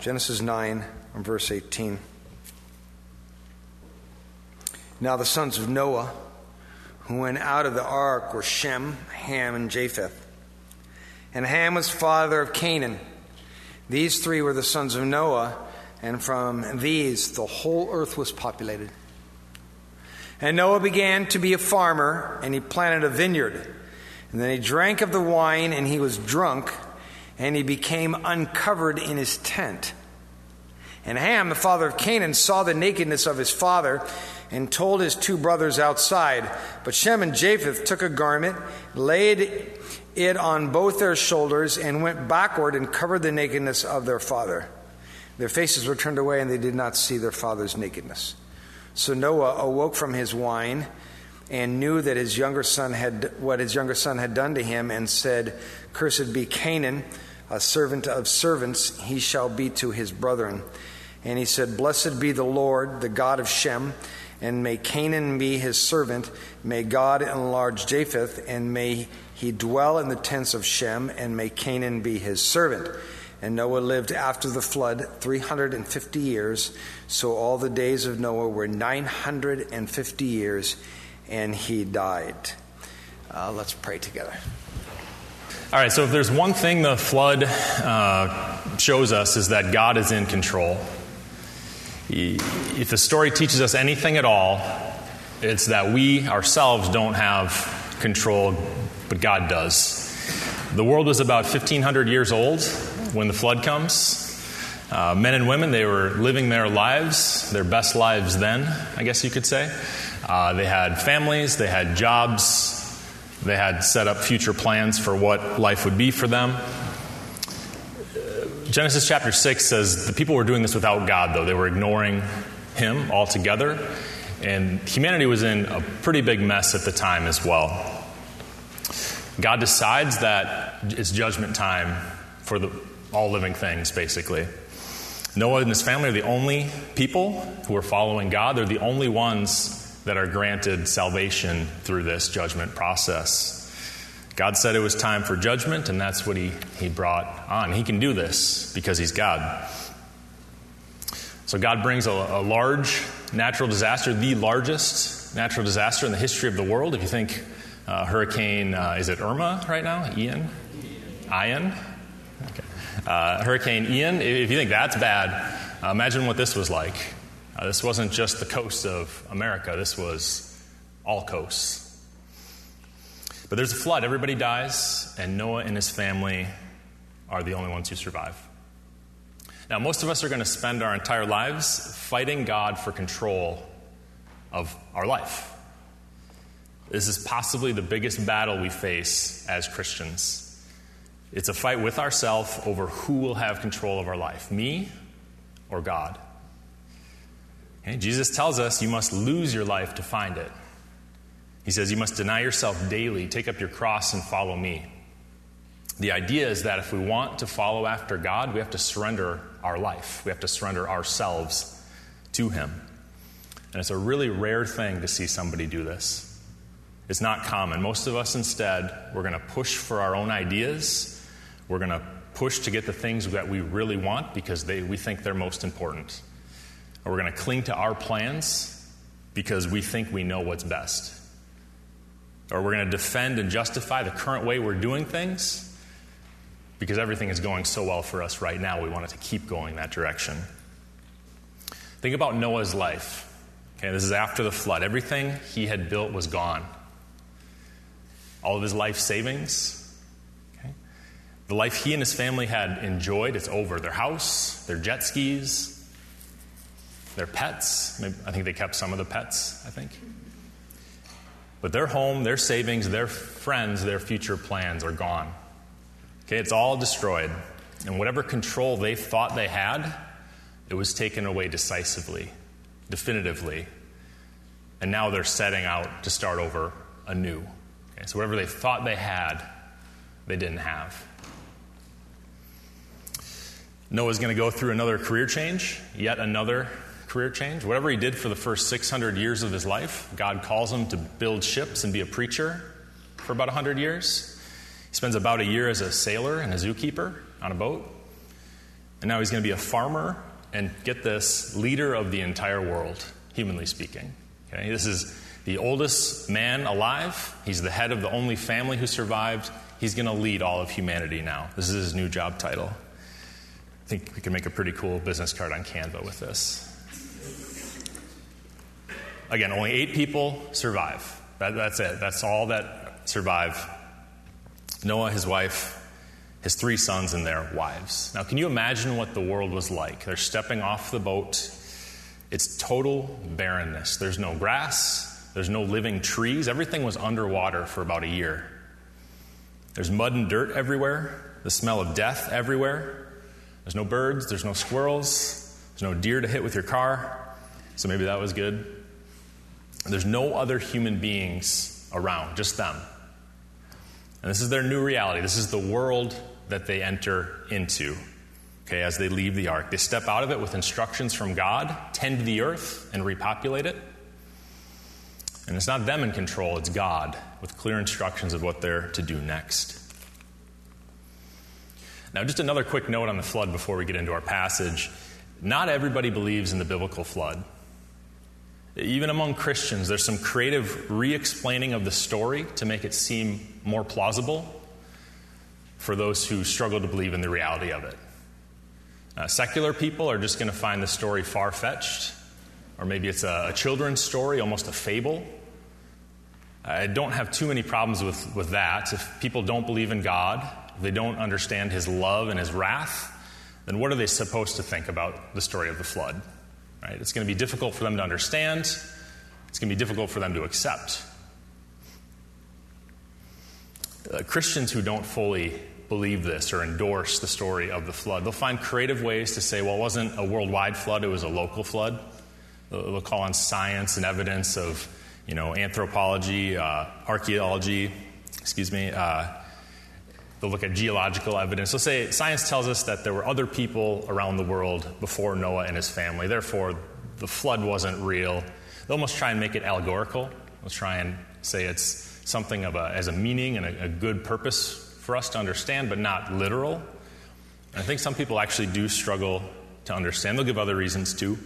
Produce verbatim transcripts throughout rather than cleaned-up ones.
Genesis nine, verse eighteen. Now the sons of Noah who went out of the ark were Shem, Ham, and Japheth. And Ham was father of Canaan. These three were the sons of Noah, and from these the whole earth was populated. And Noah began to be a farmer, and he planted a vineyard. And then he drank of the wine, and he was drunk, and he became uncovered in his tent. And Ham, the father of Canaan, saw the nakedness of his father, and told his two brothers outside. But Shem and Japheth took a garment, laid it on both their shoulders, and went backward and covered the nakedness of their father. Their faces were turned away, and they did not see their father's nakedness. So Noah awoke from his wine and knew that his younger son had what his younger son had done to him, and said, "Cursed be Canaan, a servant of servants he shall be to his brethren." And he said, "Blessed be the Lord, the God of Shem, and may Canaan be his servant. May God enlarge Japheth, and may he dwell in the tents of Shem, and may Canaan be his servant." And Noah lived after the flood three hundred fifty years. So all the days of Noah were nine hundred fifty years, and he died. Uh, let's pray together. All right, so if there's one thing the flood uh, shows us, is that God is in control. If the story teaches us anything at all, it's that we ourselves don't have control, but God does. The world was about fifteen hundred years old when the flood comes. Uh, men and women, they were living their lives, their best lives then, I guess you could say. Uh, they had families, they had jobs, they had set up future plans for what life would be for them. Genesis chapter six says the people were doing this without God, though. They were ignoring him altogether. And humanity was in a pretty big mess at the time as well. God decides that it's judgment time for the, all living things, basically. Noah and his family are the only people who are following God. They're the only ones that are granted salvation through this judgment process. God said it was time for judgment, and that's what he, he brought on. He can do this because he's God. So God brings a, a large natural disaster, the largest natural disaster in the history of the world. If you think uh, Hurricane, uh, is it Irma right now? Ian? Ian? Okay. Uh, Hurricane Ian, if you think that's bad, uh, imagine what this was like. Uh, this wasn't just the coast of America. This was all coasts. But there's a flood. Everybody dies, and Noah and his family are the only ones who survive. Now, most of us are going to spend our entire lives fighting God for control of our life. This is possibly the biggest battle we face as Christians. It's a fight with ourselves over who will have control of our life, me or God. Okay? Jesus tells us you must lose your life to find it. He says you must deny yourself daily, take up your cross, and follow me. The idea is that if we want to follow after God, we have to surrender our life. We have to surrender ourselves to him. And it's a really rare thing to see somebody do this. It's not common. Most of us, instead, we're going to push for our own ideas. We're going to push to get the things that we really want because they, we think they're most important. Or we're going to cling to our plans because we think we know what's best. Or we're going to defend and justify the current way we're doing things because everything is going so well for us right now, we want it to keep going that direction. Think about Noah's life. Okay, this is after the flood. Everything he had built was gone. All of his life savings. Okay? The life he and his family had enjoyed, it's over. Their house, their jet skis, their pets. Maybe, I think they kept some of the pets, I think. But their home, their savings, their friends, their future plans are gone. Okay, it's all destroyed. And whatever control they thought they had, it was taken away decisively, definitively. And now they're setting out to start over anew. Okay, so whatever they thought they had, they didn't have. Noah's going to go through another career change, yet another career change. Whatever he did for the first six hundred years of his life, God calls him to build ships and be a preacher for about one hundred years. He spends about a year as a sailor and a zookeeper on a boat. And now he's going to be a farmer and, get this, leader of the entire world, humanly speaking. Okay, this is the oldest man alive. He's the head of the only family who survived. He's going to lead all of humanity now. This is his new job title. I think we can make a pretty cool business card on Canva with this. Again, only eight people survive. That, that's it. That's all that survive. Noah, his wife, his three sons, and their wives. Now, can you imagine what the world was like? They're stepping off the boat. It's total barrenness. There's no grass. There's no living trees. Everything was underwater for about a year. There's mud and dirt everywhere. The smell of death everywhere. There's no birds. There's no squirrels. There's no deer to hit with your car. So maybe that was good. There's no other human beings around, just them. And this is their new reality. This is the world that they enter into, okay, as they leave the ark. They step out of it with instructions from God, tend the earth, and repopulate it. And it's not them in control, it's God, with clear instructions of what they're to do next. Now, just another quick note on the flood before we get into our passage. Not everybody believes in the biblical flood. Even among Christians, there's some creative re-explaining of the story to make it seem more plausible for those who struggle to believe in the reality of it. Uh, secular people are just going to find the story far-fetched, or maybe it's a, a children's story, almost a fable. I don't have too many problems with, with that. If people don't believe in God, if they don't understand His love and His wrath, then what are they supposed to think about the story of the flood? Right? It's going to be difficult for them to understand. It's going to be difficult for them to accept. Uh, Christians who don't fully believe this or endorse the story of the flood, they'll find creative ways to say, well, it wasn't a worldwide flood, it was a local flood. They'll, they'll call on science and evidence of, you know, anthropology, uh, archaeology, excuse me. Uh, they'll look at geological evidence. They'll say science tells us that there were other people around the world before Noah and his family. Therefore, the flood wasn't real. They'll almost try and make it allegorical. They'll try and say it's something of a, as a meaning and a, a good purpose for us to understand, but not literal. And I think some people actually do struggle to understand. They'll give other reasons too.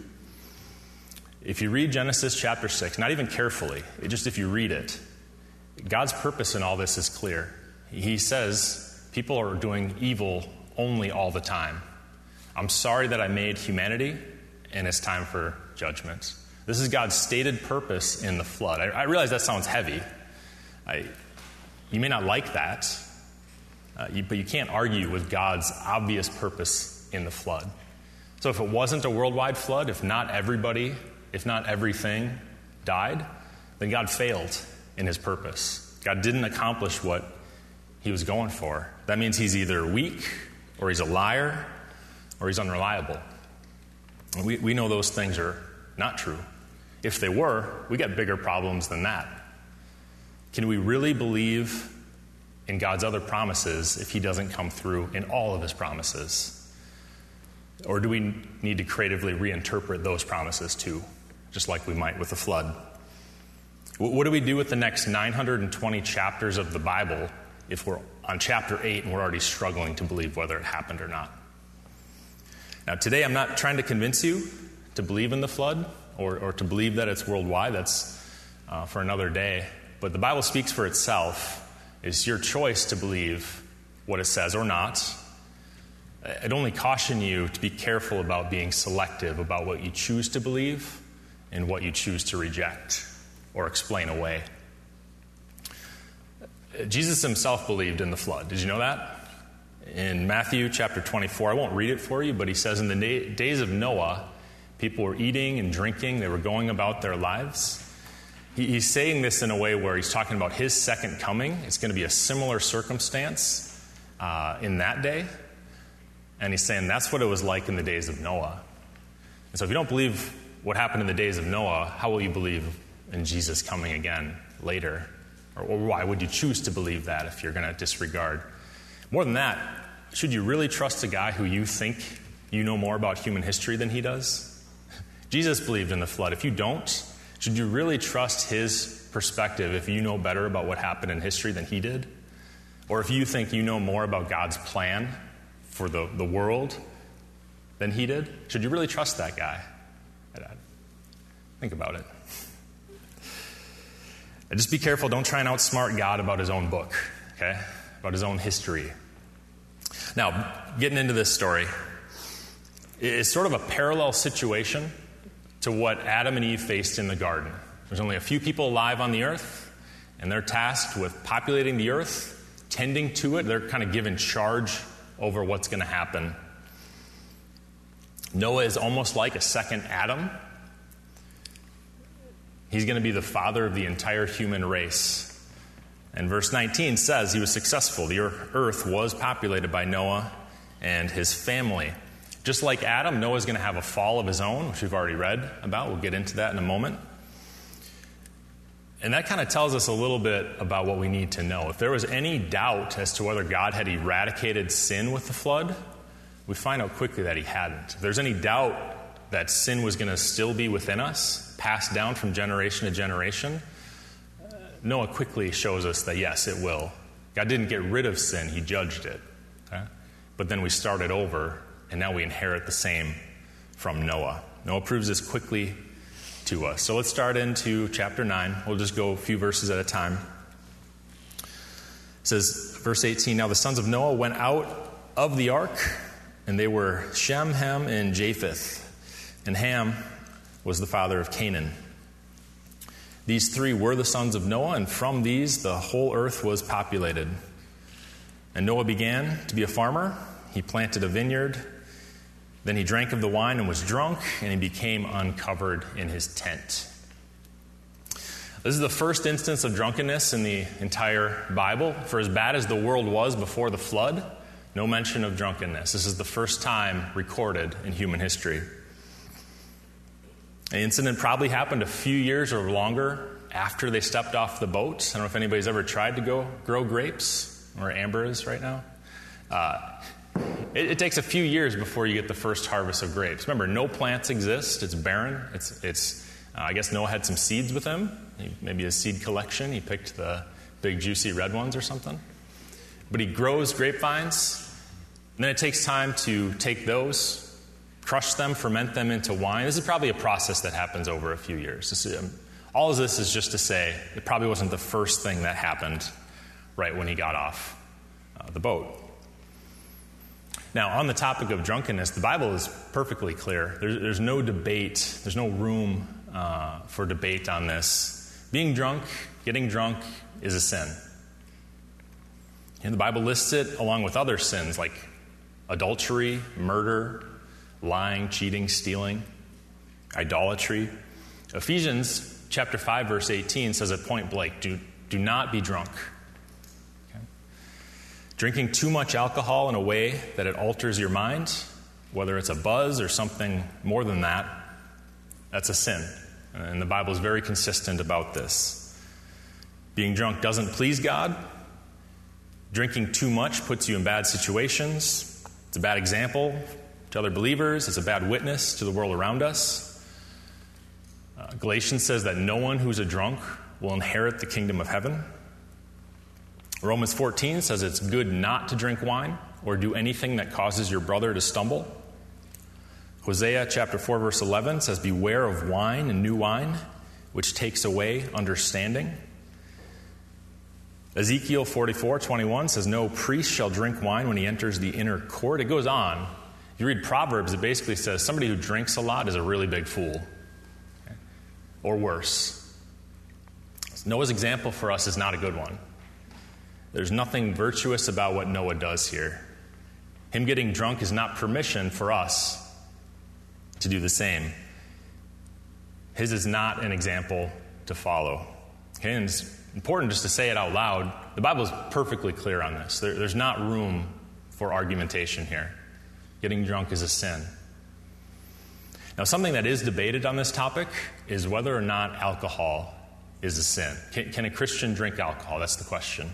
If you read Genesis chapter six, not even carefully, it just if you read it, God's purpose in all this is clear. He says people are doing evil only all the time. I'm sorry that I made humanity, and it's time for judgment. This is God's stated purpose in the flood. I, I realize that sounds heavy. I, you may not like that, uh, you, but you can't argue with God's obvious purpose in the flood. So if it wasn't a worldwide flood, if not everybody, if not everything died, then God failed in His purpose. God didn't accomplish what He was going for. That means He's either weak, or He's a liar, or He's unreliable. And we, we know those things are not true. If they were, we got bigger problems than that. Can we really believe in God's other promises if He doesn't come through in all of His promises? Or do we need to creatively reinterpret those promises too, just like we might with the flood? What do we do with the next nine hundred twenty chapters of the Bible if we're on chapter eight and we're already struggling to believe whether it happened or not? Now, today I'm not trying to convince you to believe in the flood or, or to believe that it's worldwide. That's uh, for another day. But the Bible speaks for itself. It's your choice to believe what it says or not. I'd only caution you to be careful about being selective about what you choose to believe and what you choose to reject or explain away. Jesus Himself believed in the flood. Did you know that? In Matthew chapter twenty-four, I won't read it for you, but He says in the na- days of Noah, people were eating and drinking. They were going about their lives. He, he's saying this in a way where He's talking about His second coming. It's going to be a similar circumstance uh, in that day. And He's saying that's what it was like in the days of Noah. And so if you don't believe what happened in the days of Noah, how will you believe in Jesus coming again later? Or, or why would you choose to believe that if you're going to disregard? More than that, should you really trust a guy who you think you know more about human history than he does? Jesus believed in the flood. If you don't, should you really trust his perspective if you know better about what happened in history than he did? Or if you think you know more about God's plan for the, the world than he did? Should you really trust that guy? Think about it. And just be careful. Don't try and outsmart God about his own book, okay? About his own history. Now, getting into this story, it's sort of a parallel situation to what Adam and Eve faced in the garden. There's only a few people alive on the earth, and they're tasked with populating the earth, tending to it. They're kind of given charge over what's going to happen. Noah is almost like a second Adam. He's going to be the father of the entire human race. And verse nineteen says he was successful. The earth was populated by Noah and his family. Just like Adam, Noah's going to have a fall of his own, which we've already read about. We'll get into that in a moment. And that kind of tells us a little bit about what we need to know. If there was any doubt as to whether God had eradicated sin with the flood, we find out quickly that he hadn't. If there's any doubt that sin was going to still be within us, passed down from generation to generation, Noah quickly shows us that yes, it will. God didn't get rid of sin, he judged it. Okay? But then we started over, and now we inherit the same from Noah. Noah proves this quickly to us. So let's start into chapter nine. We'll just go a few verses at a time. It says, verse eighteen, now the sons of Noah went out of the ark, and they were Shem, Ham, and Japheth. And Ham was the father of Canaan. These three were the sons of Noah, and from these the whole earth was populated. And Noah began to be a farmer. He planted a vineyard. Then he drank of the wine and was drunk, and he became uncovered in his tent. This is the first instance of drunkenness in the entire Bible. For as bad as the world was before the flood, no mention of drunkenness. This is the first time recorded in human history. The incident probably happened a few years or longer after they stepped off the boat. I don't know if anybody's ever tried to go grow grapes, where Amber is right now. Uh, it, it takes a few years before you get the first harvest of grapes. Remember, no plants exist. It's barren. It's, it's. Uh, I guess Noah had some seeds with him. He, maybe a seed collection. He picked the big, juicy red ones or something. But he grows grapevines. And then it takes time to take those, crush them, ferment them into wine. This is probably a process that happens over a few years. This is, um, all of this is just to say it probably wasn't the first thing that happened right when he got off uh, the boat. Now, on the topic of drunkenness, the Bible is perfectly clear. There's, there's no debate. There's no room uh, for debate on this. Being drunk, getting drunk, is a sin. And the Bible lists it along with other sins like adultery, murder, lying, cheating, stealing, idolatry. Ephesians chapter five, verse eighteen says at point blank, do, do not be drunk. Okay? Drinking too much alcohol in a way that it alters your mind, whether it's a buzz or something more than that, that's a sin. And the Bible is very consistent about this. Being drunk doesn't please God. Drinking too much puts you in bad situations. It's a bad example to other believers. It's a bad witness to the world around us. Uh, Galatians says that no one who's a drunk will inherit the kingdom of heaven. Romans fourteen says it's good not to drink wine or do anything that causes your brother to stumble. Hosea chapter four, verse eleven says, beware of wine and new wine, which takes away understanding. Ezekiel forty-four, twenty-one says, no priest shall drink wine when he enters the inner court. It goes on. If you read Proverbs, it basically says somebody who drinks a lot is a really big fool. Okay? Or worse. Noah's example for us is not a good one. There's nothing virtuous about what Noah does here. Him getting drunk is not permission for us to do the same. His is not an example to follow. Okay? And it's important just to say it out loud. The Bible is perfectly clear on this. There, there's not room for argumentation here. Getting drunk is a sin. Now, something that is debated on this topic is whether or not alcohol is a sin. Can, can a Christian drink alcohol? That's the question.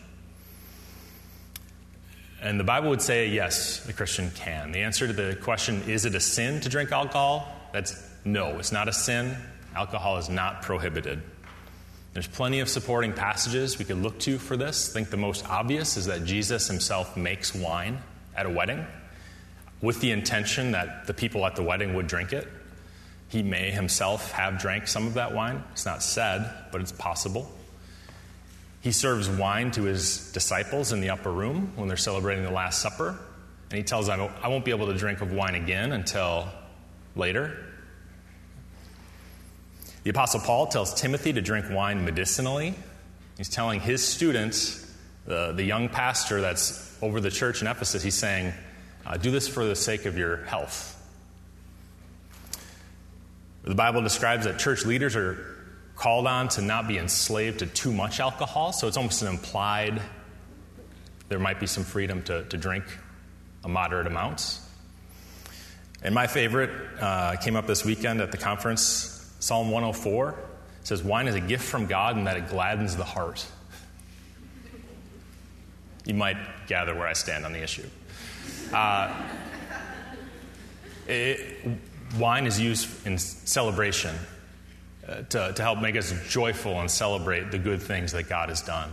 And the Bible would say, yes, a Christian can. The answer to the question, is it a sin to drink alcohol? That's no, it's not a sin. Alcohol is not prohibited. There's plenty of supporting passages we could look to for this. I think the most obvious is that Jesus himself makes wine at a wedding. with the intention that the people at the wedding would drink it. He may himself have drank some of that wine. It's not said, but it's possible. He serves wine to his disciples in the upper room when they're celebrating the Last Supper. And he tells them, I won't be able to drink of wine again until later. The Apostle Paul tells Timothy to drink wine medicinally. He's telling his students, the, the young pastor that's over the church in Ephesus, he's saying, uh, do this for the sake of your health. The Bible describes that church leaders are called on to not be enslaved to too much alcohol, so it's almost an implied there might be some freedom to, to drink a moderate amount. And my favorite uh, came up this weekend at the conference, Psalm one oh four. It says, wine is a gift from God and that it gladdens the heart. You might gather where I stand on the issue. Uh, it, wine is used in celebration uh, to, to help make us joyful and celebrate the good things that God has done.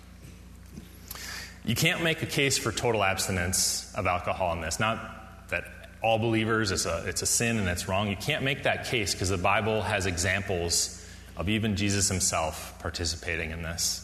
You can't make a case for total abstinence of alcohol in this. Not that all believers, it's a, it's a sin and it's wrong. You can't make that case because the Bible has examples of even Jesus himself participating in this.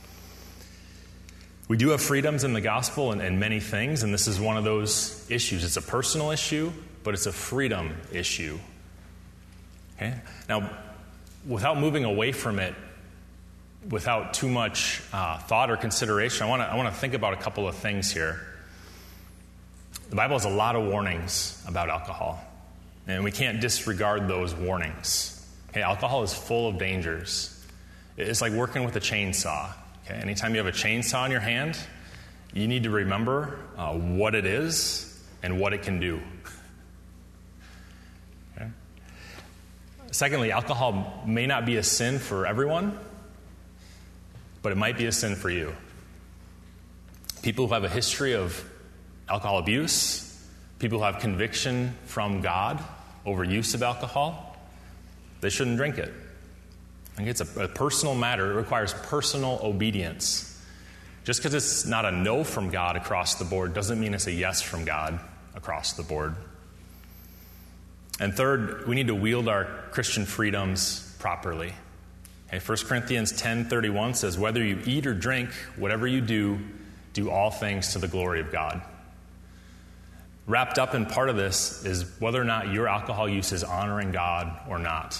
We do have freedoms in the gospel and, and many things, and this is one of those issues. It's a personal issue, but it's a freedom issue. Okay? Now, without moving away from it, without too much uh, thought or consideration, I want to I want to think about a couple of things here. The Bible has a lot of warnings about alcohol, and we can't disregard those warnings. Okay, alcohol is full of dangers. It's like working with a chainsaw. Okay, anytime you have a chainsaw in your hand, you need to remember uh, what it is and what it can do. Okay? Secondly, alcohol may not be a sin for everyone, but it might be a sin for you. People who have a history of alcohol abuse, people who have conviction from God over use of alcohol, they shouldn't drink it. I think it's a, a personal matter. It requires personal obedience. Just because it's not a no from God across the board doesn't mean it's a yes from God across the board. And third, we need to wield our Christian freedoms properly. Okay, First Corinthians ten thirty-one says, whether you eat or drink, whatever you do, do all things to the glory of God. Wrapped up in part of this is whether or not your alcohol use is honoring God or not.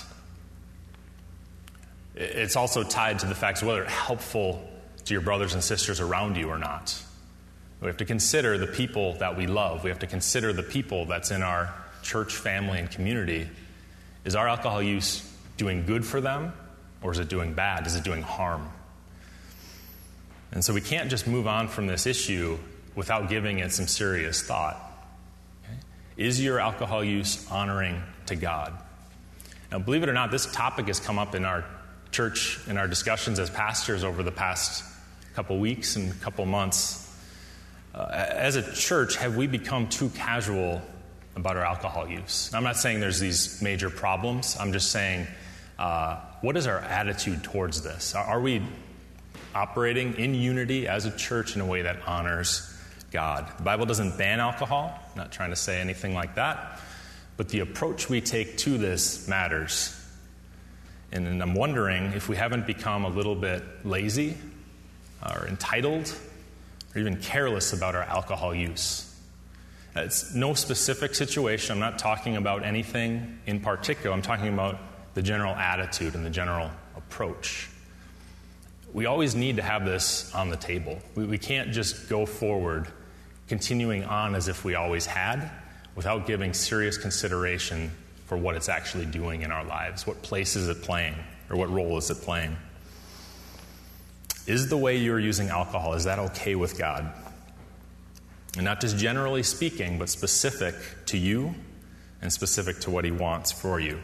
It's also tied to the fact of whether it's helpful to your brothers and sisters around you or not. We have to consider the people that we love. We have to consider the people that's in our church, family, and community. Is our alcohol use doing good for them, or is it doing bad? Is it doing harm? And so we can't just move on from this issue without giving it some serious thought. Okay? Is your alcohol use honoring to God? Now, believe it or not, this topic has come up in our church, in our discussions as pastors over the past couple weeks and couple months. Uh, as a church, have we become too casual about our alcohol use? I'm not saying there's these major problems. I'm just saying, uh, what is our attitude towards this? Are, are we operating in unity as a church in a way that honors God? The Bible doesn't ban alcohol. I'm not trying to say anything like that. But the approach we take to this matters. And, and I'm wondering if we haven't become a little bit lazy or entitled or even careless about our alcohol use. It's no specific situation. I'm not talking about anything in particular. I'm talking about the general attitude and the general approach. We always need to have this on the table. We, we can't just go forward continuing on as if we always had without giving serious consideration for what it's actually doing in our lives. What place is it playing, or what role is it playing? Is the way you're using alcohol, is that okay with God? And not just generally speaking, but specific to you and specific to what he wants for you.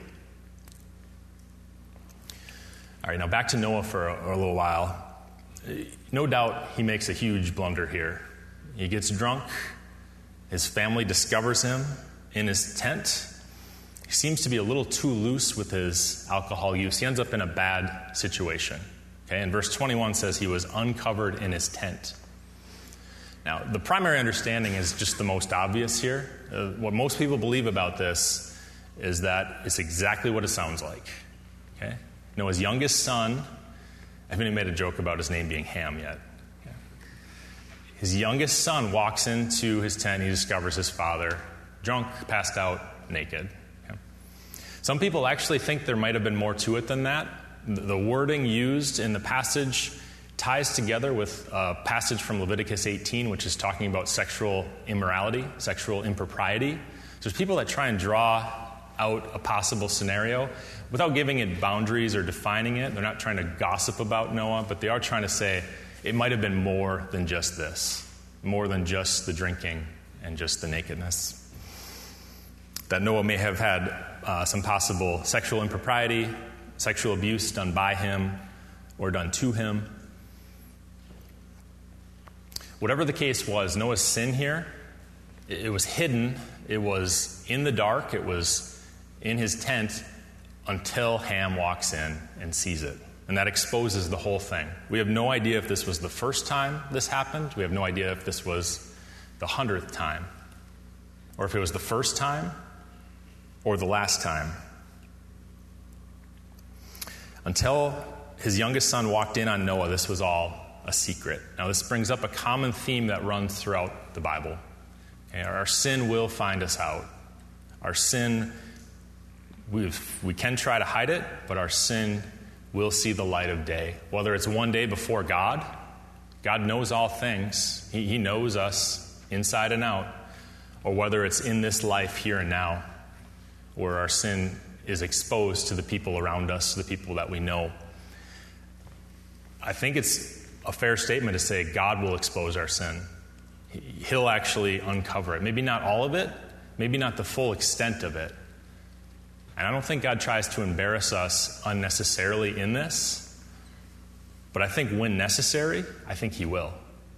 All right, now back to Noah for a, a little while. No doubt he makes a huge blunder here. He gets drunk. His family discovers him in his tent. He seems to be a little too loose with his alcohol use. He ends up in a bad situation. Okay, and verse twenty-one says he was uncovered in his tent. Now, the primary understanding is just the most obvious here. Uh, what most people believe about this is that it's exactly what it sounds like. Okay? Noah's youngest son, I haven't even made a joke about his name being Ham yet. Okay? His youngest son walks into his tent, he discovers his father drunk, passed out, naked. Okay? Some people actually think there might have been more to it than that. The wording used in the passage ties together with a passage from Leviticus eighteen, which is talking about sexual immorality, sexual impropriety. So there's people that try and draw out a possible scenario without giving it boundaries or defining it. They're not trying to gossip about Noah, but they are trying to say it might have been more than just this, more than just the drinking and just the nakedness. That Noah may have had uh, some possible sexual impropriety, sexual abuse done by him or done to him. Whatever the case was, Noah's sin here, it was hidden, it was in the dark, it was in his tent until Ham walks in and sees it. And that exposes the whole thing. We have no idea if this was the first time this happened. We have no idea if this was the hundredth time, or if it was the first time or the last time. Until his youngest son walked in on Noah, this was all a secret. Now, this brings up a common theme that runs throughout the Bible. Okay, our sin will find us out. Our sin, we've, we can try to hide it, but our sin will see the light of day. Whether it's one day before God, God knows all things. He, he knows us inside and out. Or whether it's in this life here and now, where our sin is exposed to the people around us, the people that we know. I think it's a fair statement to say God will expose our sin. He'll actually uncover it. Maybe not all of it, maybe not the full extent of it. And I don't think God tries to embarrass us unnecessarily in this, but I think when necessary, I think He will.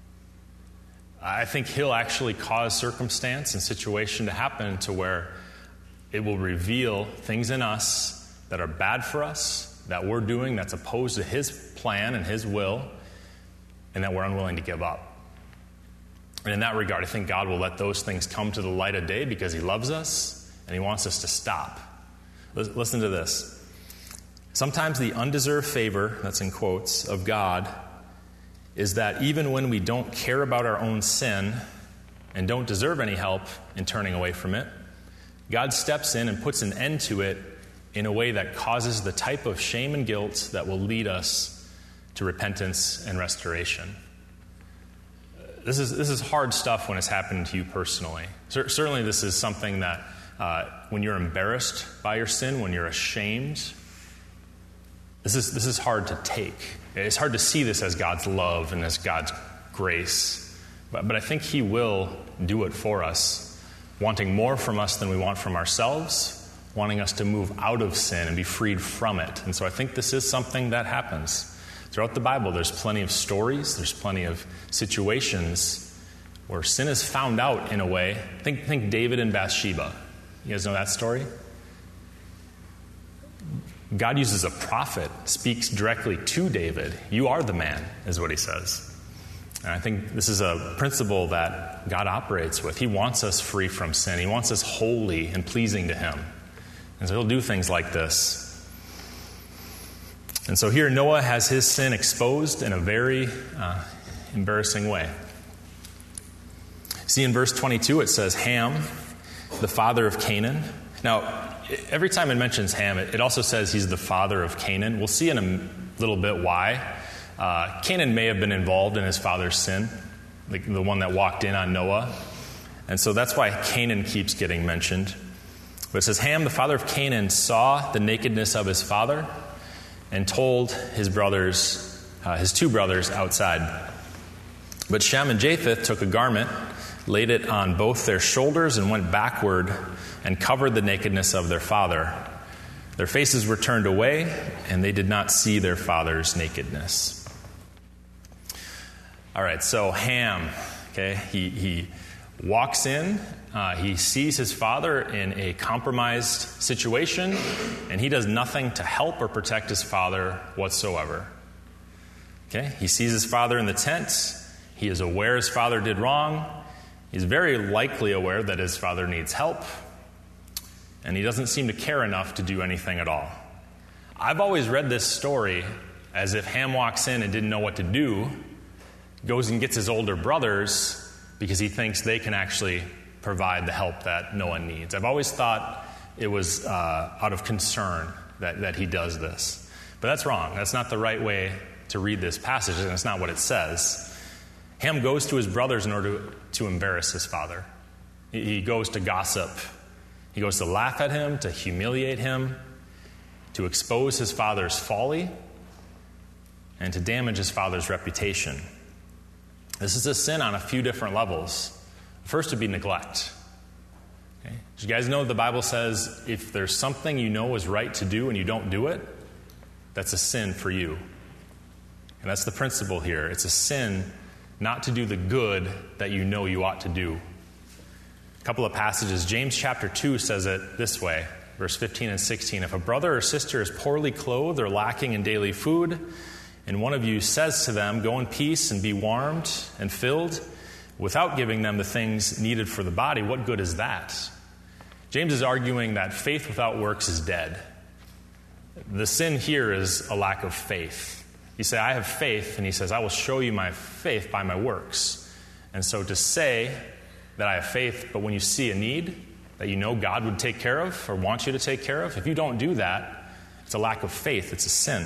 I think He'll actually cause circumstance and situation to happen to where it will reveal things in us that are bad for us, that we're doing that's opposed to His plan and His will, and that we're unwilling to give up. And in that regard, I think God will let those things come to the light of day because He loves us and He wants us to stop. Listen to this. Sometimes the undeserved favor, that's in quotes, of God is that even when we don't care about our own sin and don't deserve any help in turning away from it, God steps in and puts an end to it in a way that causes the type of shame and guilt that will lead us to repentance and restoration. This is this is hard stuff when it's happened to you personally. C- certainly this is something that uh, when you're embarrassed by your sin, when you're ashamed, this is this is hard to take. It's hard to see this as God's love and as God's grace. But, but I think He will do it for us, wanting more from us than we want from ourselves, wanting us to move out of sin and be freed from it. And so I think this is something that happens. Throughout the Bible, there's plenty of stories, there's plenty of situations where sin is found out in a way. Think, think David and Bathsheba. You guys know that story? God uses a prophet, speaks directly to David. You are the man, is what He says. And I think this is a principle that God operates with. He wants us free from sin. He wants us holy and pleasing to Him. And so He'll do things like this. And so here Noah has his sin exposed in a very uh, embarrassing way. See, in verse twenty-two it says, Ham, the father of Canaan. Now, every time it mentions Ham, it also says he's the father of Canaan. We'll see in a little bit why. Uh, Canaan may have been involved in his father's sin, the, the one that walked in on Noah. And so that's why Canaan keeps getting mentioned. But it says, Ham, the father of Canaan, saw the nakedness of his father and told his brothers, uh, his two brothers outside. But Shem and Japheth took a garment, laid it on both their shoulders, and went backward and covered the nakedness of their father. Their faces were turned away, and they did not see their father's nakedness. All right, so Ham, okay, he, he walks in. Uh, he sees his father in a compromised situation, and he does nothing to help or protect his father whatsoever. Okay, he sees his father in the tent. He He is aware his father did wrong. He's very likely aware that his father needs help. And he doesn't seem to care enough to do anything at all. I've always read this story as if Ham walks in and didn't know what to do, goes and gets his older brothers because he thinks they can actually provide the help that Noah needs. I've always thought it was uh, out of concern that, that he does this. But that's wrong. That's not the right way to read this passage, and it's not what it says. Ham goes to his brothers in order to, to embarrass his father. He, he goes to gossip. He goes to laugh at him, to humiliate him, to expose his father's folly, and to damage his father's reputation. This is a sin on a few different levels. First would be neglect. Okay? Did you guys know the Bible says if there's something you know is right to do and you don't do it, that's a sin for you. And that's the principle here. It's a sin not to do the good that you know you ought to do. A couple of passages. James chapter two says it this way, verse fifteen and sixteen. If a brother or sister is poorly clothed or lacking in daily food, and one of you says to them, go in peace and be warmed and filled, without giving them the things needed for the body, what good is that? James is arguing that faith without works is dead. The sin here is a lack of faith. You say, I have faith, and he says, I will show you my faith by my works. And so to say that I have faith, but when you see a need that you know God would take care of or wants you to take care of, if you don't do that, it's a lack of faith. It's a sin.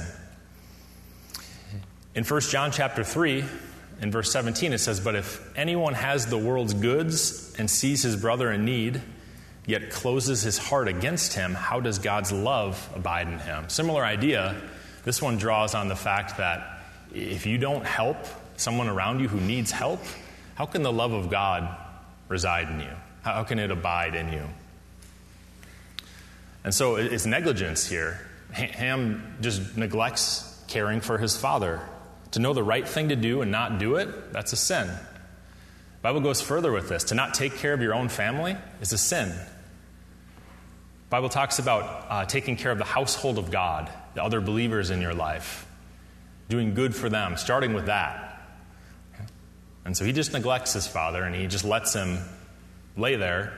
In First John chapter three, in verse seventeen, it says, but if anyone has the world's goods and sees his brother in need, yet closes his heart against him, how does God's love abide in him? Similar idea. This one draws on the fact that if you don't help someone around you who needs help, how can the love of God reside in you? How can it abide in you? And so it's negligence here. Ham just neglects caring for his father. To know the right thing to do and not do it, that's a sin. The Bible goes further with this. To not take care of your own family is a sin. The Bible talks about uh, taking care of the household of God, the other believers in your life, doing good for them, starting with that. And so he just neglects his father, and he just lets him lay there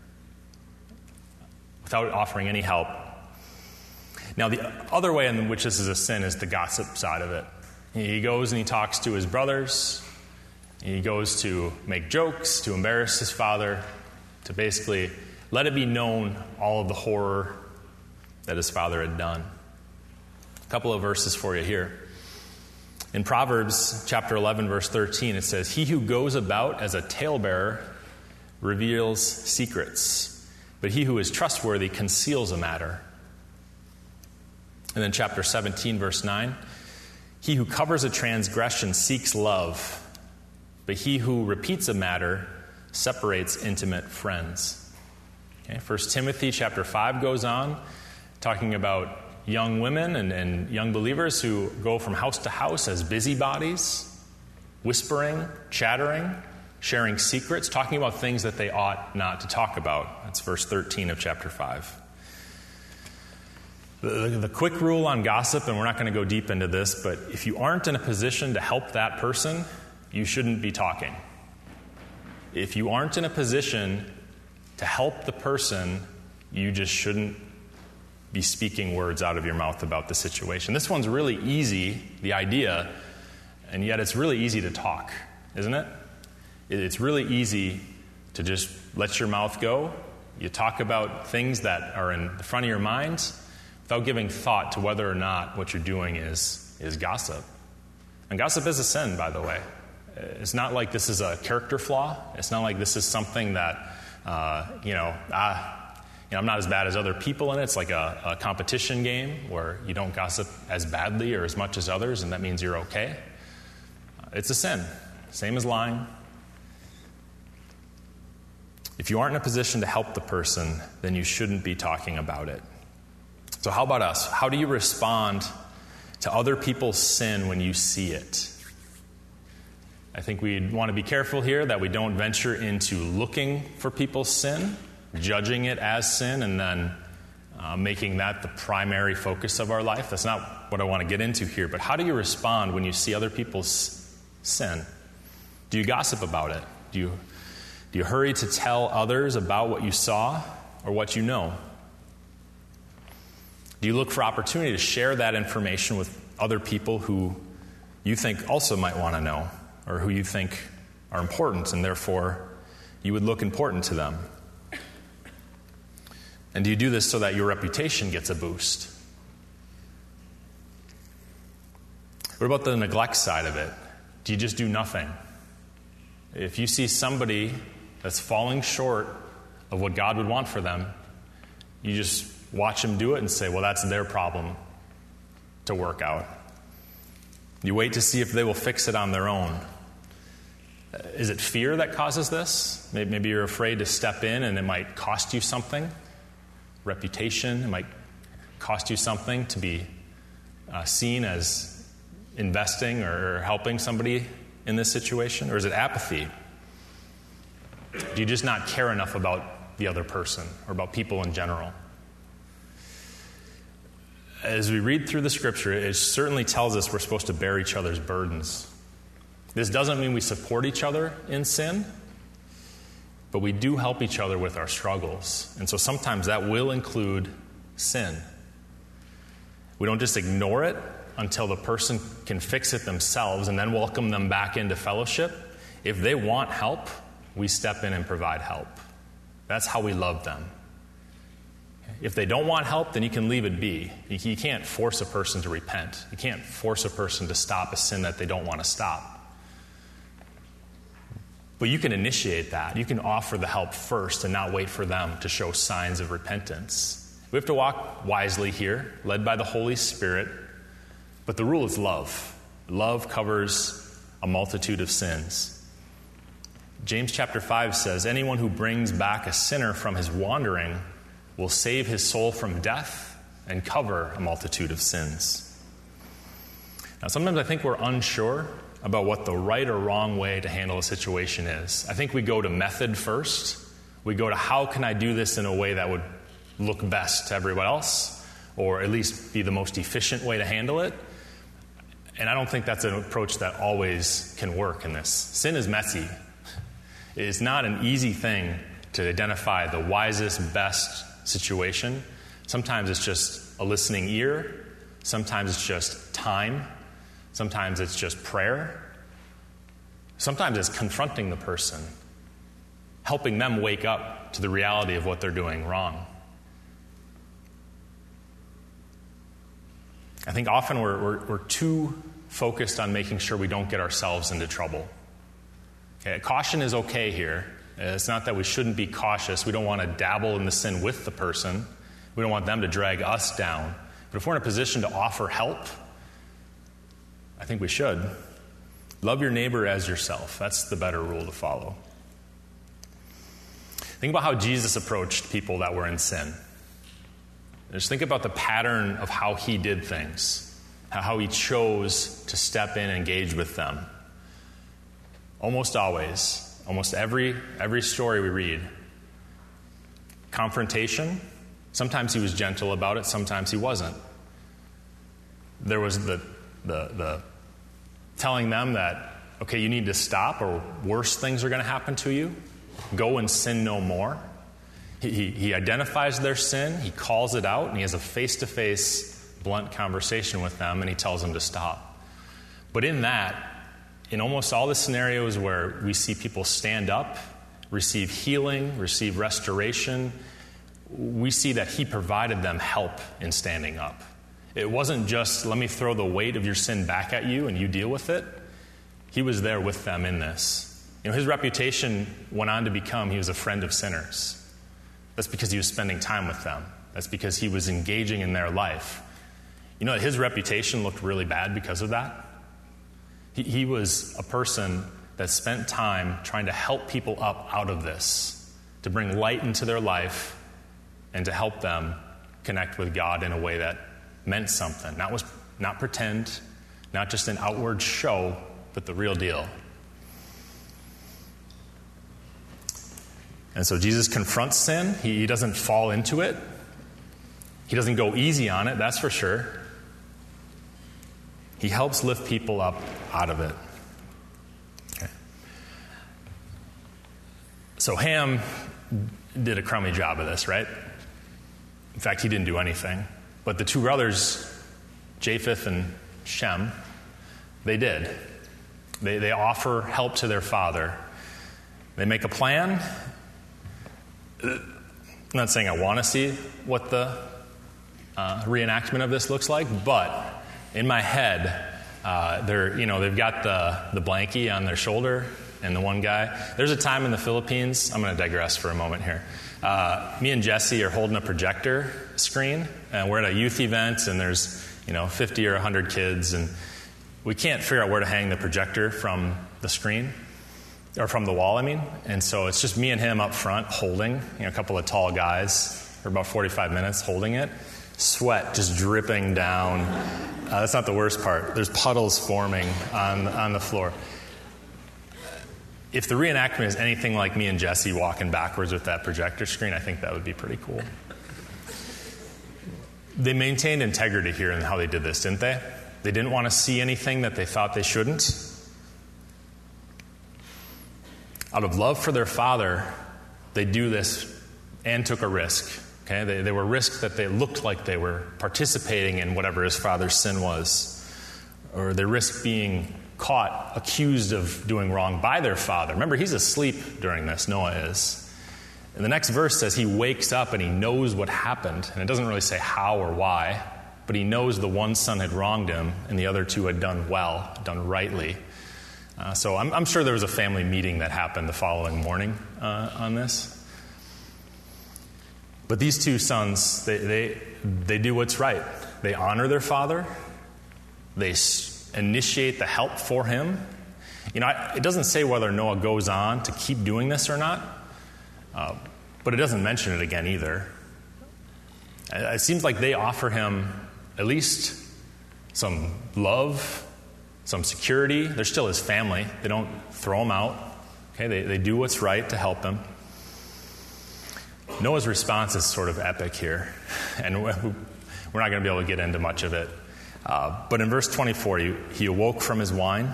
without offering any help. Now, the other way in which this is a sin is the gossip side of it. He goes and he talks to his brothers. He goes to make jokes, to embarrass his father, to basically let it be known all of the horror that his father had done. A couple of verses for you here. In Proverbs chapter eleven, verse thirteen, it says, he who goes about as a talebearer reveals secrets, but he who is trustworthy conceals a matter. And then chapter seventeen, verse nine, he who covers a transgression seeks love, but he who repeats a matter separates intimate friends. Okay, First Timothy chapter five goes on, talking about young women and, and young believers who go from house to house as busybodies, whispering, chattering, sharing secrets, talking about things that they ought not to talk about. That's verse thirteen of chapter five. The, the quick rule on gossip, and we're not going to go deep into this, but if you aren't in a position to help that person, you shouldn't be talking. If you aren't in a position to help the person, you just shouldn't be speaking words out of your mouth about the situation. This one's really easy, the idea, and yet it's really easy to talk, isn't it? It's really easy to just let your mouth go. You talk about things that are in the front of your mind without giving thought to whether or not what you're doing is, is gossip. And gossip is a sin, by the way. It's not like this is a character flaw. It's not like this is something that, uh, you know, ah, you know, I'm not as bad as other people in it. It's like a, a competition game where you don't gossip as badly or as much as others, and that means you're okay. It's a sin, same as lying. If you aren't in a position to help the person, then you shouldn't be talking about it. So how about us? How do you respond to other people's sin when you see it? I think we want to be careful here that we don't venture into looking for people's sin, judging it as sin, and then uh, making that the primary focus of our life. That's not what I want to get into here. But how do you respond when you see other people's sin? Do you gossip about it? Do you, do you hurry to tell others about what you saw or what you know? Do you look for opportunity to share that information with other people who you think also might want to know, or who you think are important and therefore you would look important to them? And do you do this so that your reputation gets a boost? What about the neglect side of it? Do you just do nothing? If you see somebody that's falling short of what God would want for them, you just watch them do it and say, well, that's their problem to work out. You wait to see if they will fix it on their own. Is it fear that causes this? Maybe you're afraid to step in and it might cost you something. Reputation, it might cost you something to be uh, seen as investing or helping somebody in this situation. Or is it apathy? Do you just not care enough about the other person or about people in general? As we read through the scripture, it certainly tells us we're supposed to bear each other's burdens. This doesn't mean we support each other in sin, but we do help each other with our struggles. And so sometimes that will include sin. We don't just ignore it until the person can fix it themselves and then welcome them back into fellowship. If they want help, we step in and provide help. That's how we love them. If they don't want help, then you can leave it be. You can't force a person to repent. You can't force a person to stop a sin that they don't want to stop. But you can initiate that. You can offer the help first and not wait for them to show signs of repentance. We have to walk wisely here, led by the Holy Spirit. But the rule is love. Love covers a multitude of sins. James chapter five says, anyone who brings back a sinner from his wandering will save his soul from death and cover a multitude of sins. Now, sometimes I think we're unsure about what the right or wrong way to handle a situation is. I think we go to method first. We go to how can I do this in a way that would look best to everyone else, or at least be the most efficient way to handle it. And I don't think that's an approach that always can work in this. Sin is messy. It is not an easy thing to identify the wisest, best situation. Sometimes it's just a listening ear. Sometimes it's just time. Sometimes it's just prayer. Sometimes it's confronting the person, helping them wake up to the reality of what they're doing wrong. I think often we're, we're, we're too focused on making sure we don't get ourselves into trouble. Okay, caution is okay here. It's not that we shouldn't be cautious. We don't want to dabble in the sin with the person. We don't want them to drag us down. But if we're in a position to offer help, I think we should. Love your neighbor as yourself. That's the better rule to follow. Think about how Jesus approached people that were in sin. Just think about the pattern of how he did things, how he chose to step in and engage with them. Almost always, almost every, every story we read, confrontation. Sometimes he was gentle about it, sometimes he wasn't. There was the the the telling them that, okay, you need to stop or worse things are going to happen to you. Go and sin no more. He, he, he identifies their sin, he calls it out, and he has a face-to-face, blunt conversation with them, and he tells them to stop. But in that, in almost all the scenarios where we see people stand up, receive healing, receive restoration, we see that he provided them help in standing up. It wasn't just, let me throw the weight of your sin back at you and you deal with it. He was there with them in this. You know, his reputation went on to become he was a friend of sinners. That's because he was spending time with them. That's because he was engaging in their life. You know, his reputation looked really bad because of that. He, he was a person that spent time trying to help people up out of this, to bring light into their life and to help them connect with God in a way that meant something. Not was not pretend, not just an outward show, but the real deal. And so Jesus confronts sin. He, he doesn't fall into it. He doesn't go easy on it, that's for sure. He helps lift people up out of it. Okay. So Ham did a crummy job of this, right? In fact, he didn't do anything. But the two brothers, Japheth and Shem, they did. They, they offer help to their father. They make a plan. I'm not saying I want to see what the uh, reenactment of this looks like, but in my head, uh, they're you know they've got the the blankie on their shoulder, and the one guy. There's a time in the Philippines. I'm going to digress for a moment here. Uh, me and Jesse are holding a projector screen, and we're at a youth event, and there's you know fifty or one hundred kids, and we can't figure out where to hang the projector from the screen, or from the wall, I mean. And so it's just me and him up front holding, you know, a couple of tall guys for about forty-five minutes holding it. Sweat just dripping down. Uh, that's not the worst part. There's puddles forming on, on the floor. If the reenactment is anything like me and Jesse walking backwards with that projector screen, I think that would be pretty cool. They maintained integrity here in how they did this, didn't they? They didn't want to see anything that they thought they shouldn't. Out of love for their father, they do this and took a risk. Okay, they, they were risk that they looked like they were participating in whatever his father's sin was, or they risk being caught, accused of doing wrong by their father. Remember, he's asleep during this, Noah is. And the next verse says he wakes up and he knows what happened, and it doesn't really say how or why, but he knows the one son had wronged him and the other two had done well, done rightly. Uh, so I'm, I'm sure there was a family meeting that happened the following morning uh, on this. But these two sons, they, they they do what's right. They honor their father. They s- initiate the help for him. You know, I, it doesn't say whether Noah goes on to keep doing this or not, uh, but it doesn't mention it again either. It seems like they offer him at least some love, some security. They're still his family. They don't throw him out. Okay, they, they do what's right to help him. Noah's response is sort of epic here, and we're not going to be able to get into much of it. Uh, but in verse twenty-four, he, he awoke from his wine.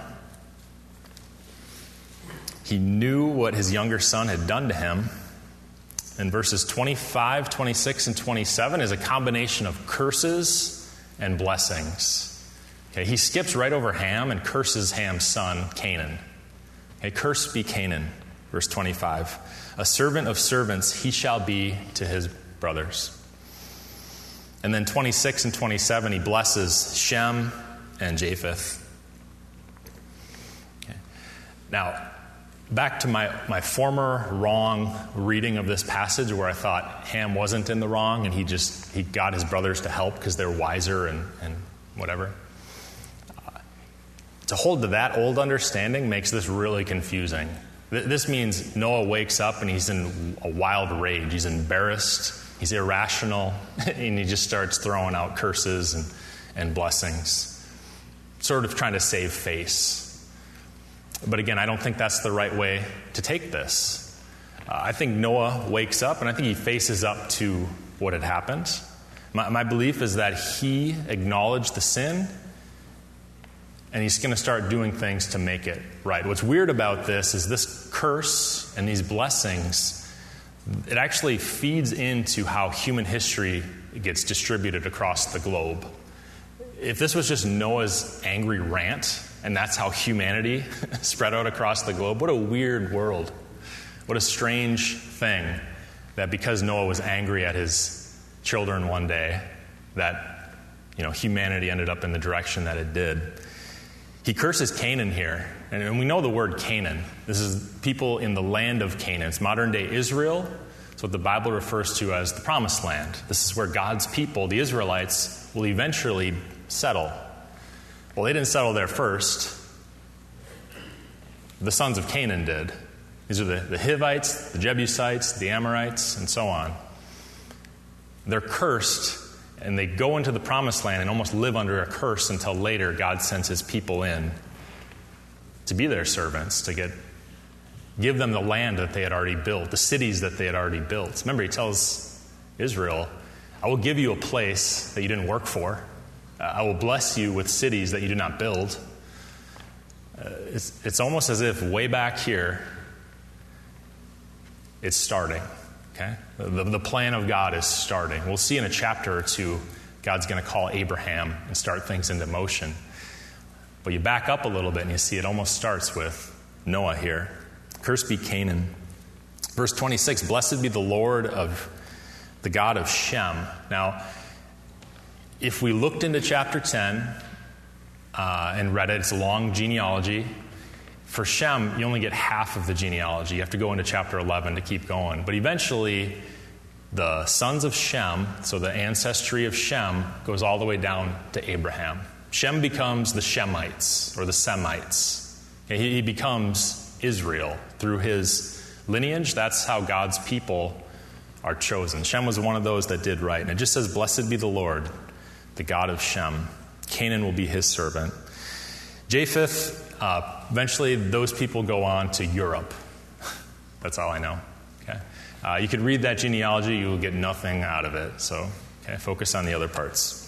He knew what his younger son had done to him. And verses twenty-five, twenty-six, and twenty-seven is a combination of curses and blessings. Okay, he skips right over Ham and curses Ham's son, Canaan. Okay, cursed be Canaan, verse twenty-five. A servant of servants he shall be to his brothers. And then twenty-six and twenty-seven, he blesses Shem and Japheth. Okay. Now, back to my, my former wrong reading of this passage where I thought Ham wasn't in the wrong and he just he got his brothers to help because they're wiser and, and whatever. Uh, to hold to that old understanding makes this really confusing. Th- this means Noah wakes up and he's in a wild rage. He's embarrassed. He's irrational. And he just starts throwing out curses and, and blessings, sort of trying to save face. But again, I don't think that's the right way to take this. Uh, I think Noah wakes up, and I think he faces up to what had happened. My, my belief is that he acknowledged the sin, and he's going to start doing things to make it right. What's weird about this is this curse and these blessings, it actually feeds into how human history gets distributed across the globe. If this was just Noah's angry rant, and that's how humanity spread out across the globe, what a weird world. What a strange thing that because Noah was angry at his children one day, that, you know, humanity ended up in the direction that it did. He curses Canaan here, and we know the word Canaan. This is people in the land of Canaan. It's modern-day Israel. It's what the Bible refers to as the Promised Land. This is where God's people, the Israelites, will eventually settle. Well, they didn't settle there first. The sons of Canaan did. These are the, the Hivites, the Jebusites, the Amorites, and so on. They're cursed, and they go into the Promised Land and almost live under a curse until later God sends his people in to be their servants, to get give them the land that they had already built, the cities that they had already built. Remember, he tells Israel, I will give you a place that you didn't work for. Uh, I will bless you with cities that you did not build. Uh, it's, it's almost as if way back here, it's starting. Okay? The, the plan of God is starting. We'll see in a chapter or two, God's going to call Abraham and start things into motion. But you back up a little bit and you see it almost starts with Noah here. Cursed be Canaan. Verse twenty-six, blessed be the Lord of the God of Shem. Now, if we looked into chapter ten uh, and read it, it's a long genealogy. For Shem, you only get half of the genealogy. You have to go into chapter eleven to keep going. But eventually, the sons of Shem, so the ancestry of Shem, goes all the way down to Abraham. Shem becomes the Shemites, or the Semites. Okay, he, he becomes Israel through his lineage. That's how God's people are chosen. Shem was one of those that did right. And it just says, blessed be the Lord, the God of Shem. Canaan will be his servant. Japheth, uh, eventually those people go on to Europe. That's all I know. Okay, uh, you could read that genealogy, you will get nothing out of it. So, okay, focus on the other parts.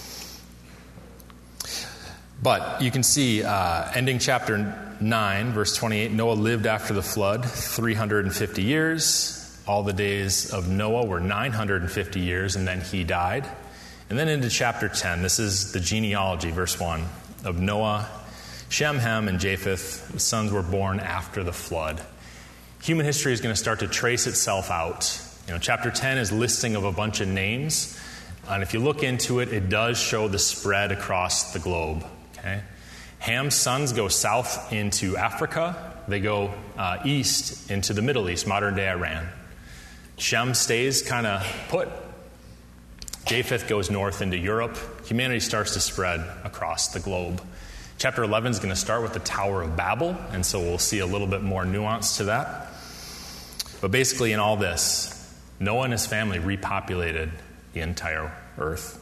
But you can see, uh, ending chapter nine, verse twenty-eight, Noah lived after the flood three hundred fifty years. All the days of Noah were nine hundred fifty years, and then he died. And then into chapter ten, this is the genealogy, verse one, of Noah, Shem, Ham, and Japheth. The sons were born after the flood. Human history is going to start to trace itself out. You know, chapter ten is listing of a bunch of names. And if you look into it, it does show the spread across the globe. Okay? Ham's sons go south into Africa. They go uh, east into the Middle East, modern-day Iran. Shem stays kind of put. Japheth goes north into Europe. Humanity starts to spread across the globe. Chapter eleven is going to start with the Tower of Babel, and so we'll see a little bit more nuance to that. But basically in all this, Noah and his family repopulated the entire earth.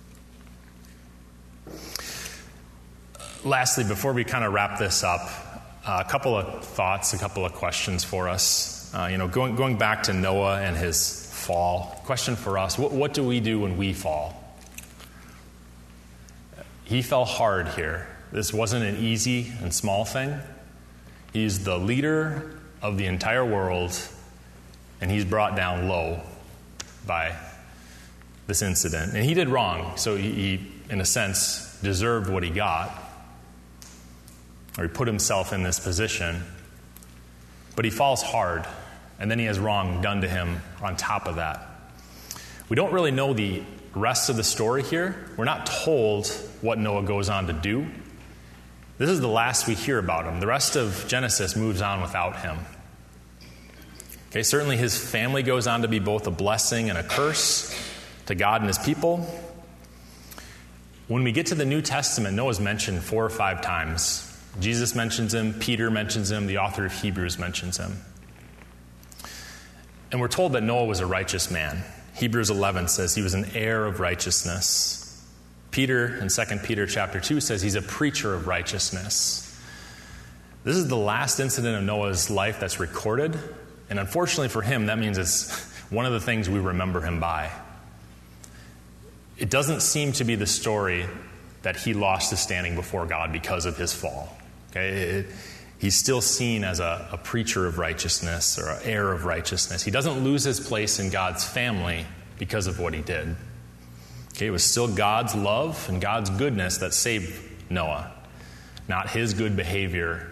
Lastly, before we kind of wrap this up, uh, a couple of thoughts, a couple of questions for us. Uh, you know, going going back to Noah and his fall, question for us, what, what do we do when we fall? He fell hard here. This wasn't an easy and small thing. He's the leader of the entire world, and he's brought down low by this incident. And he did wrong, so he, he in a sense, deserved what he got. Or he put himself in this position, but he falls hard, and then he has wrong done to him on top of that. We don't really know the rest of the story here. We're not told what Noah goes on to do. This is the last we hear about him. The rest of Genesis moves on without him. Okay, certainly his family goes on to be both a blessing and a curse to God and his people. When we get to the New Testament, Noah's mentioned four or five times. Jesus mentions him, Peter mentions him, the author of Hebrews mentions him. And we're told that Noah was a righteous man. Hebrews eleven says he was an heir of righteousness. Peter in Second Peter chapter two says he's a preacher of righteousness. This is the last incident of Noah's life that's recorded. And unfortunately for him, that means it's one of the things we remember him by. It doesn't seem to be the story that he lost his standing before God because of his fall. Okay, it, he's still seen as a, a preacher of righteousness or an heir of righteousness. He doesn't lose his place in God's family because of what he did. Okay, it was still God's love and God's goodness that saved Noah, not his good behavior.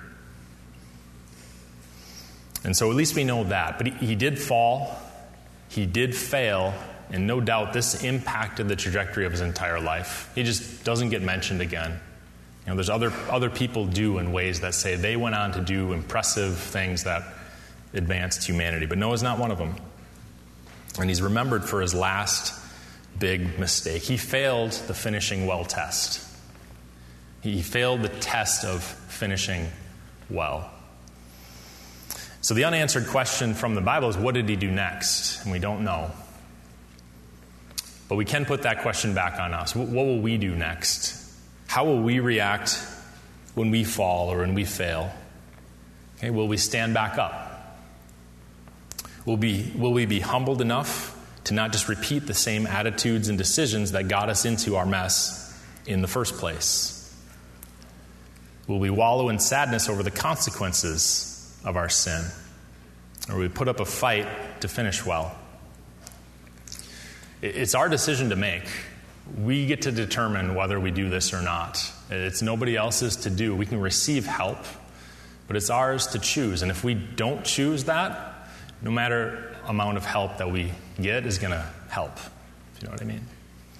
And so at least we know that. But he, he did fall, he did fail, and no doubt this impacted the trajectory of his entire life. He just doesn't get mentioned again. You know, there's other other people do in ways that say they went on to do impressive things that advanced humanity. But Noah's not one of them. And he's remembered for his last big mistake. He failed the finishing well test. He failed the test of finishing well. So the unanswered question from the Bible is, what did he do next? And we don't know. But we can put that question back on us. What will we do next? How will we react when we fall or when we fail? Okay, will we stand back up? Will, be, will we be humbled enough to not just repeat the same attitudes and decisions that got us into our mess in the first place? Will we wallow in sadness over the consequences of our sin? or we put up a fight to finish well. It's our decision to make. We get to determine whether we do this or not. It's nobody else's to do. We can receive help, but it's ours to choose. And if we don't choose that, no matter amount of help that we get is going to help, if you know what I mean.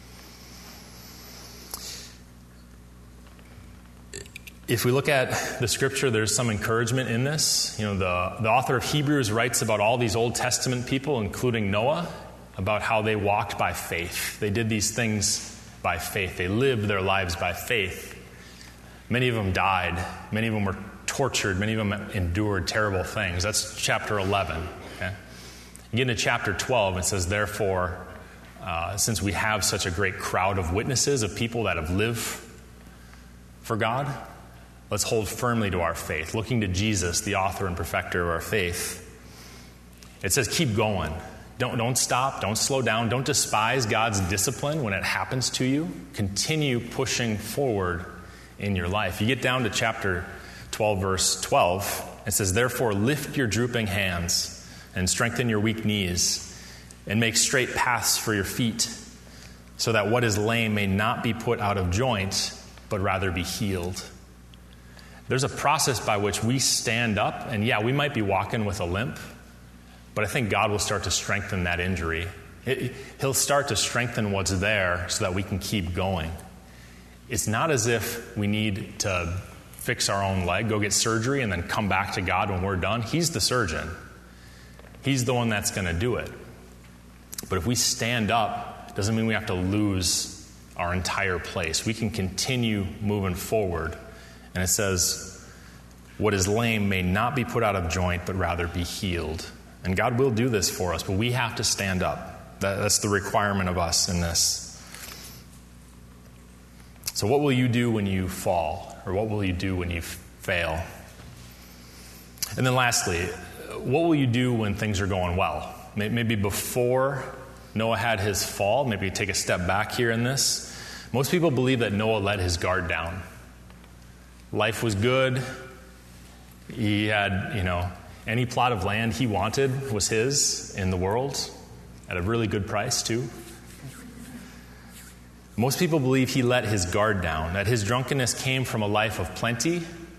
If we look at the scripture, there's some encouragement in this. You know, the, the author of Hebrews writes about all these Old Testament people, including Noah, about how they walked by faith. They did these things by faith. They lived their lives by faith. Many of them died. Many of them were tortured. Many of them endured terrible things. That's chapter eleven. Okay? You get into chapter twelve, it says, therefore, uh, since we have such a great crowd of witnesses, of people that have lived for God, let's hold firmly to our faith, looking to Jesus, the author and perfecter of our faith. It says, keep going. Don't, don't stop. Don't slow down. Don't despise God's discipline when it happens to you. Continue pushing forward in your life. You get down to chapter twelve, verse twelve. It says, therefore, lift your drooping hands and strengthen your weak knees and make straight paths for your feet so that what is lame may not be put out of joint, but rather be healed. There's a process by which we stand up, and yeah, we might be walking with a limp, but I think God will start to strengthen that injury. It, he'll start to strengthen what's there so that we can keep going. It's not as if we need to fix our own leg, go get surgery, and then come back to God when we're done. He's the surgeon. He's the one that's going to do it. But if we stand up, it doesn't mean we have to lose our entire place. We can continue moving forward. And it says, what is lame may not be put out of joint, but rather be healed. And God will do this for us, but we have to stand up. That, that's the requirement of us in this. So what will you do when you fall? Or what will you do when you fail? And then lastly, what will you do when things are going well? Maybe before Noah had his fall, maybe take a step back here in this. Most people believe that Noah let his guard down. Life was good. He had, you know, any plot of land he wanted was his in the world at a really good price, too. Most people believe he let his guard down, that his drunkenness came from a life of plenty.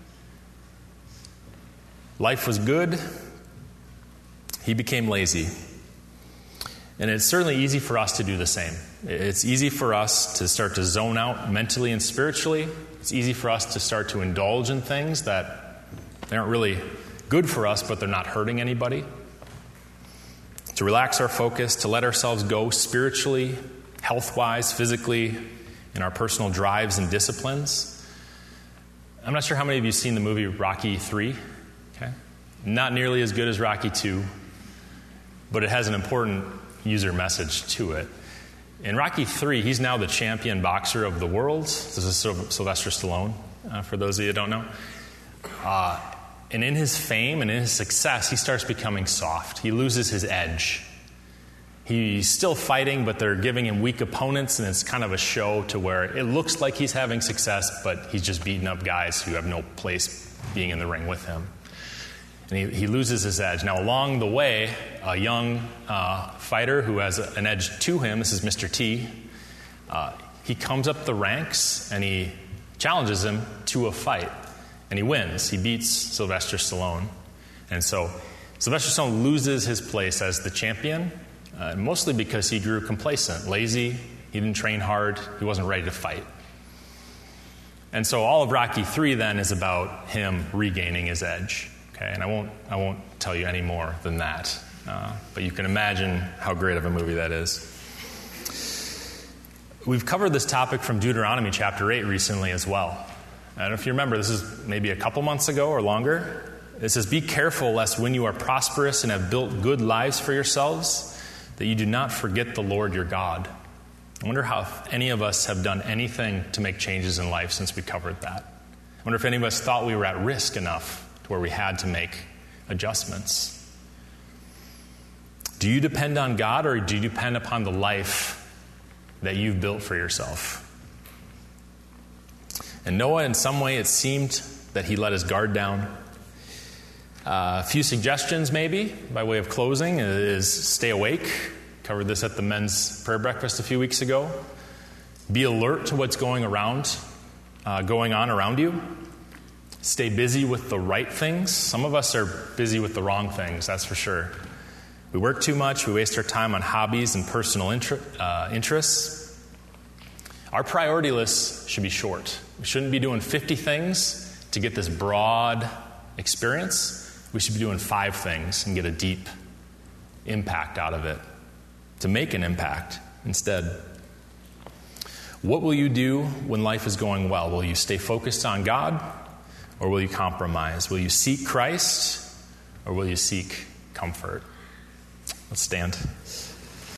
Life was good. He became lazy. And it's certainly easy for us to do the same. It's easy for us to start to zone out mentally and spiritually. It's easy for us to start to indulge in things that they aren't really good for us, but they're not hurting anybody. To relax our focus, to let ourselves go spiritually, health-wise, physically, in our personal drives and disciplines. I'm not sure how many of you have seen the movie Rocky three. Okay? Not nearly as good as Rocky two, but it has an important user message to it. In Rocky three, he's now the champion boxer of the world. This is Sylvester Stallone, uh, for those of you who don't know. Uh, and in his fame and in his success, he starts becoming soft. He loses his edge. He's still fighting, but they're giving him weak opponents, and it's kind of a show to where it looks like he's having success, but he's just beating up guys who have no place being in the ring with him. And he, he loses his edge. Now, along the way, a young uh, fighter who has a, an edge to him, this is Mister T, uh, he comes up the ranks and he challenges him to a fight. And he wins. He beats Sylvester Stallone. And so Sylvester Stallone loses his place as the champion, uh, mostly because he grew complacent, lazy, he didn't train hard, he wasn't ready to fight. And so all of Rocky three then is about him regaining his edge. Okay, and I won't I won't tell you any more than that. Uh, but you can imagine how great of a movie that is. We've covered this topic from Deuteronomy chapter eight recently as well. I don't know if you remember, this is maybe a couple months ago or longer. It says, be careful lest when you are prosperous and have built good lives for yourselves, that you do not forget the Lord your God. I wonder how if any of us have done anything to make changes in life since we covered that. I wonder if any of us thought we were at risk enough to where we had to make adjustments. Do you depend on God, or do you depend upon the life that you've built for yourself? And Noah, in some way, it seemed that he let his guard down. Uh, a few suggestions maybe by way of closing is stay awake. Covered this at the men's prayer breakfast a few weeks ago. Be alert to what's going around, uh, going on around you. Stay busy with the right things. Some of us are busy with the wrong things, that's for sure. We work too much. We waste our time on hobbies and personal inter- uh, interests. Our priority list should be short. We shouldn't be doing fifty things to get this broad experience. We should be doing five things and get a deep impact out of it, to make an impact instead. What will you do when life is going well? Will you stay focused on God, or will you compromise? Will you seek Christ, or will you seek comfort? Let's stand.